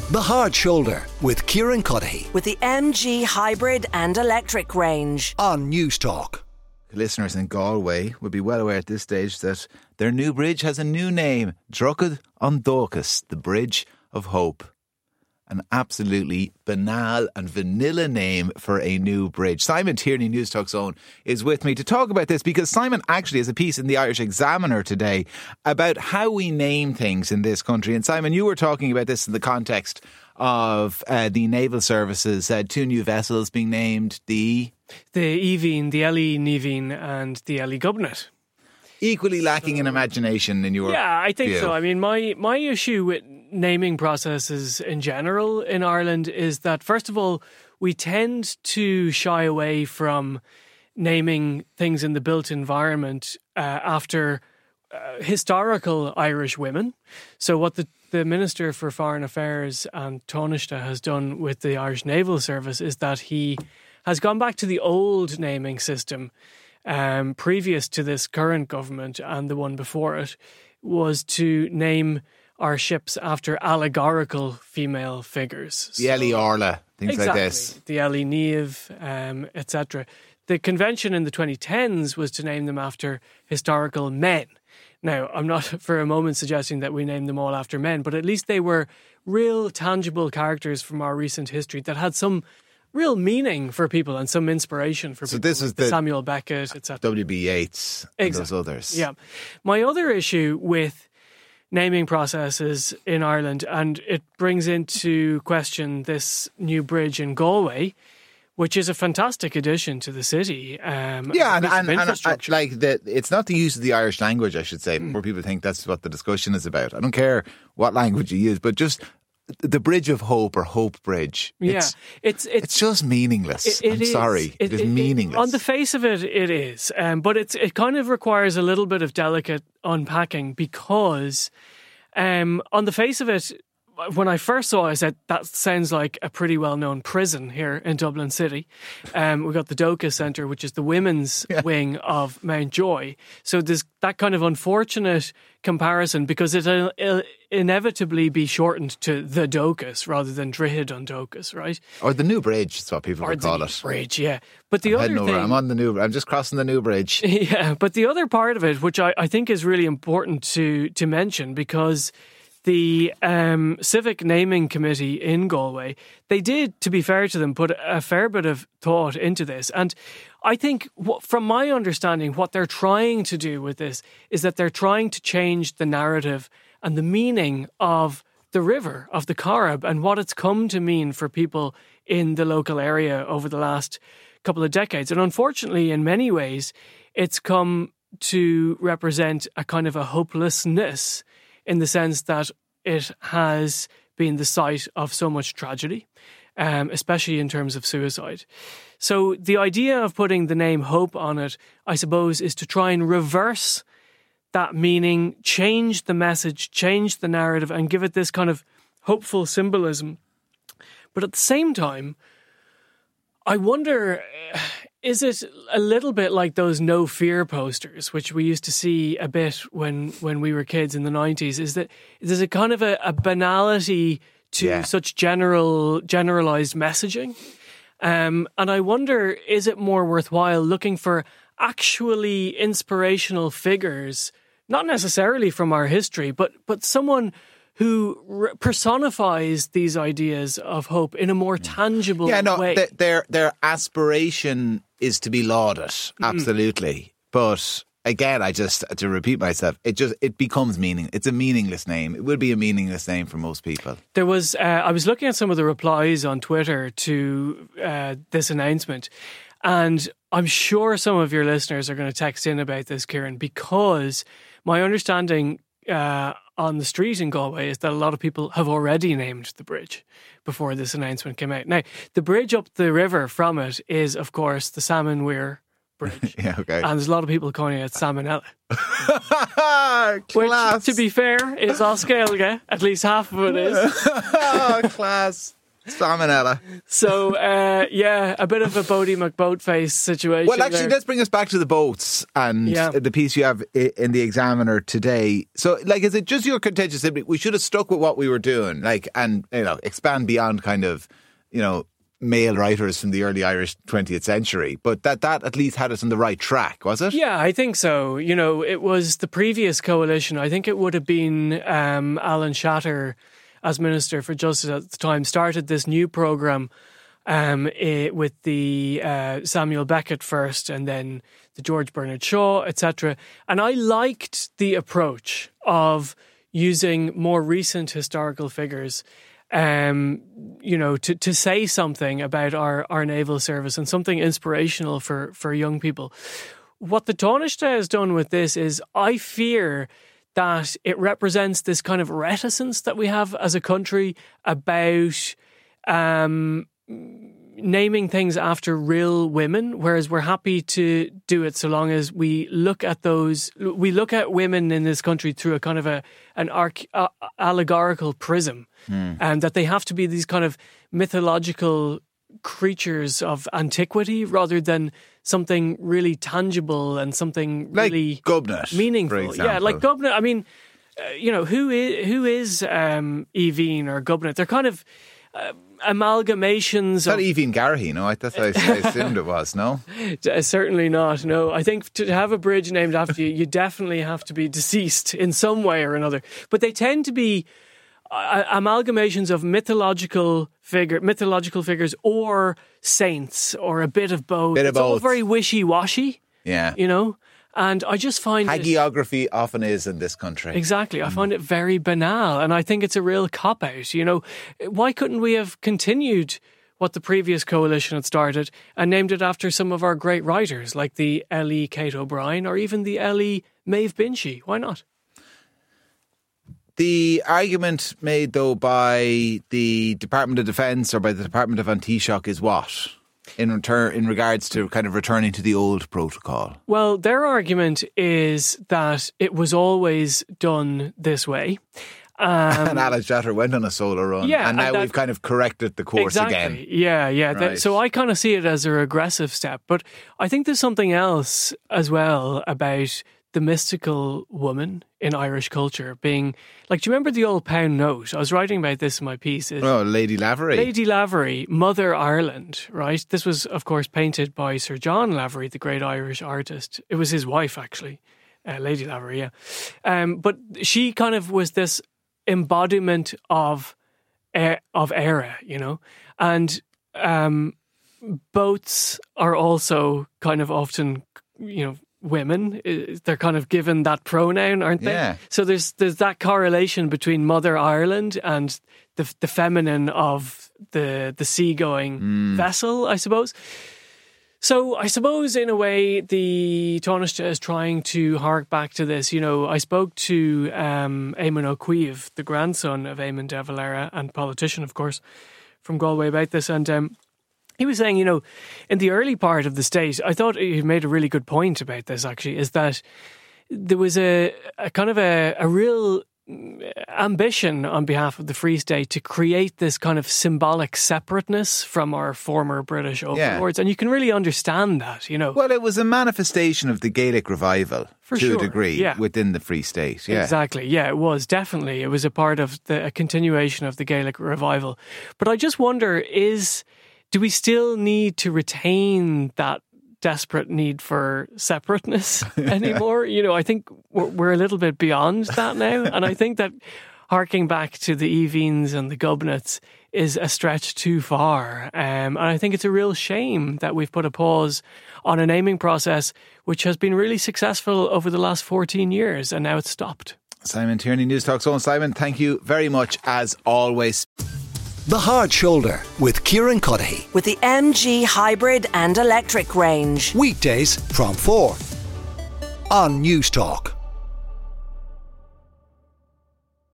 The Hard Shoulder with Kieran Cuddihy with the MG hybrid and electric range on News Talk. Listeners in Galway would be well aware at this stage that their new bridge has a new name, Drogheda an Dóchas, the Bridge of Hope. An absolutely banal and vanilla name for a new bridge. Simon Tierney, News Talk's own, is with me to talk about this because Simon actually has a piece in the Irish Examiner today about how we name things in this country. And Simon, you were talking about this in the context of the naval services, two new vessels being named the Evine, the Ellie Nevine and the Ellie Gubnet. Equally lacking in imagination in your I think view. so. I mean, my issue with naming processes in general in Ireland is that, first of all, we tend to shy away from naming things in the built environment after historical Irish women. So what the Minister for Foreign Affairs, An Taoiseach, has done with the Irish Naval Service is that he has gone back to the old naming system previous to this current government and the one before it, was to name our ships after allegorical female figures. The Ellie Orla, things exactly, like this. The Ellie Niamh, etc. The convention in the 2010s was to name them after historical men. Now, I'm not for a moment suggesting that we name them all after men, but at least they were real tangible characters from our recent history that had some real meaning for people and some inspiration for people. So this is the Samuel Beckett, etc. W.B. Yeats and those others. Yeah. My other issue with naming processes in Ireland, and it brings into question this new bridge in Galway, which is a fantastic addition to the city. And it's not the use of the Irish language, I should say, where people think that's what the discussion is about. I don't care what language you use, but just the Bridge of Hope or Hope Bridge. It's just meaningless. I'm sorry. It is meaningless. On the face of it, it is. But it kind of requires a little bit of delicate unpacking because on the face of it, when I first saw it, I said, that sounds like a pretty well-known prison here in Dublin City. We've got the Dóchas Centre, which is the women's wing of Mountjoy. So there's that kind of unfortunate comparison because it'll inevitably be shortened to the Dóchas rather than Drogheda an Dóchas, right? Or the New Bridge, is what people would call it. Bridge, yeah. But the other thing... I'm just crossing the New Bridge. Yeah, but the other part of it, which I think is really important to mention, because the Civic Naming Committee in Galway, they did, to be fair to them, put a fair bit of thought into this. And I think, from my understanding, what they're trying to do with this is that they're trying to change the narrative and the meaning of the river, of the Corrib, and what it's come to mean for people in the local area over the last couple of decades. And unfortunately, in many ways, it's come to represent a kind of a hopelessness in the sense that it has been the site of so much tragedy, especially in terms of suicide. So the idea of putting the name Hope on it, I suppose, is to try and reverse that meaning, change the message, change the narrative, and give it this kind of hopeful symbolism. But at the same time, I wonder, is it a little bit like those no fear posters, which we used to see a bit when we were kids in the 90s? Is that there's a kind of a banality to such generalized messaging? And I wonder, is it more worthwhile looking for actually inspirational figures, not necessarily from our history, but someone who personifies these ideas of hope in a more tangible way? Their aspiration is to be lauded, absolutely. But again, to repeat myself, it becomes meaning. It's a meaningless name. It would be a meaningless name for most people. There was I was looking at some of the replies on Twitter to this announcement, and I'm sure some of your listeners are going to text in about this, Kieran, because my understanding on the street in Galway is that a lot of people have already named the bridge before this announcement came out. Now, the bridge up the river from it is, of course, the Salmon Weir Bridge. Yeah, okay. And there's a lot of people calling it Salmonella. Class. Which, to be fair, is Oscailga. At least half of it is. Class. Salmonella. So, a bit of a Bodie McBoatface situation. Well, actually, there. let's bring us back to the boats and the piece you have in the Examiner today. So, like, is it just your contentious sympathy? We should have stuck with what we were doing, like, and, you know, expand beyond kind of, you know, male writers from the early Irish 20th century. But that at least had us on the right track, was it? Yeah, I think so. You know, it was the previous coalition. I think it would have been Alan Shatter as Minister for Justice at the time, started this new programme with the Samuel Beckett first and then the George Bernard Shaw, etc. And I liked the approach of using more recent historical figures to say something about our naval service and something inspirational for young people. What the Taoiseach has done with this is, I fear that it represents this kind of reticence that we have as a country about naming things after real women, whereas we're happy to do it so long as we look at women in this country through a kind of an allegorical prism, and that they have to be these kind of mythological creatures of antiquity rather than something really tangible and something like really Gubnut, meaningful. Yeah, like Gubnut. I mean, who is Evine or Gubnut? They're kind of amalgamations. Not Evine Garrahy, no? That's what I assumed it was. No, certainly not. No, I think to have a bridge named after you, you definitely have to be deceased in some way or another. But they tend to be amalgamations of mythological figures or saints or a bit of both. It's all very wishy-washy. Yeah. You know? And I just find hagiography often is in this country. Exactly. I find it very banal, and I think it's a real cop-out. You know, why couldn't we have continued what the previous coalition had started and named it after some of our great writers, like the L.E. Kate O'Brien or even the L.E. Maeve Binchy? Why not? The argument made, though, by the Department of Defence or by the Department of Taoiseach is what? In regards to kind of returning to the old protocol? Well, their argument is that it was always done this way. And Alan Shatter went on a solo run. Yeah, and now we've kind of corrected the course again. Yeah. Right. So I kind of see it as a regressive step. But I think there's something else as well about the mystical woman in Irish culture being, like, do you remember the old pound note? I was writing about this in my piece. Lady Lavery. Lady Lavery, Mother Ireland, right? This was, of course, painted by Sir John Lavery, the great Irish artist. It was his wife, actually, Lady Lavery, yeah. But she kind of was this embodiment of era, you know? And boats are also kind of often, you know, women. They're kind of given that pronoun, aren't they? Yeah. So there's that correlation between Mother Ireland and the feminine of the seagoing vessel, I suppose. So I suppose in a way the Taoiseach is trying to hark back to this. You know, I spoke to Eamon O'Queeve, the grandson of Eamon de Valera and politician, of course, from Galway about this, and he was saying, you know, in the early part of the state, I thought he made a really good point about this, actually, is that there was a kind of a real ambition on behalf of the Free State to create this kind of symbolic separateness from our former British overlords. Yeah. And you can really understand that, you know. Well, it was a manifestation of the Gaelic revival to a degree within the Free State. Yeah. Exactly. Yeah, it was definitely. It was a part of a continuation of the Gaelic revival. But I just wonder, do we still need to retain that desperate need for separateness anymore? You know, I think we're a little bit beyond that now. And I think that harking back to the Evines and the Gubnuts is a stretch too far. And I think it's a real shame that we've put a pause on a naming process which has been really successful over the last 14 years, and now it's stopped. Simon Tierney, Newstalk's own Simon, thank you very much as always. The Hard Shoulder with Kieran Cuddihy. With the MG Hybrid and Electric range. Weekdays from 4 on Newstalk.